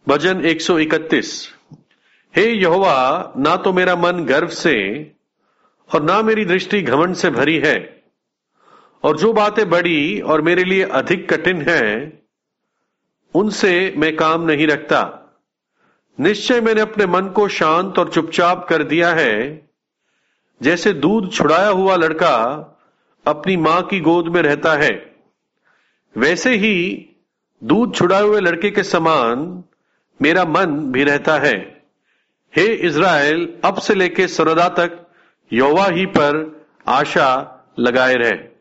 भजन 131। हे यहोवा, ना तो मेरा मन गर्व से और ना मेरी दृष्टि घमंड से भरी है, और जो बातें बड़ी और मेरे लिए अधिक कठिन हैं उनसे मैं काम नहीं रखता। निश्चय मैंने अपने मन को शांत और चुपचाप कर दिया है, जैसे दूध छुड़ाया हुआ लड़का अपनी मां की गोद में रहता है, वैसे ही दूध छुड़ाए हुए लड़के के समान मेरा मन भी रहता है। हे इज़राइल, अब से लेके सर्वदा तक यहोवा ही पर आशा लगाए रहे।